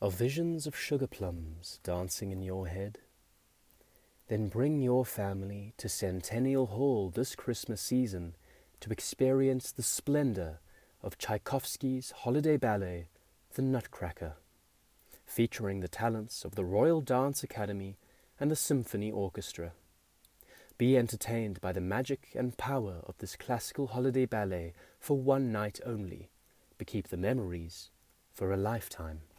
Are visions of sugar plums dancing in your head? Then bring your family to Centennial Hall this Christmas season to experience the splendor of Tchaikovsky's holiday ballet, The Nutcracker, featuring the talents of the Royal Dance Academy and the Symphony Orchestra. Be entertained by the magic and power of this classical holiday ballet for one night only, but keep the memories for a lifetime.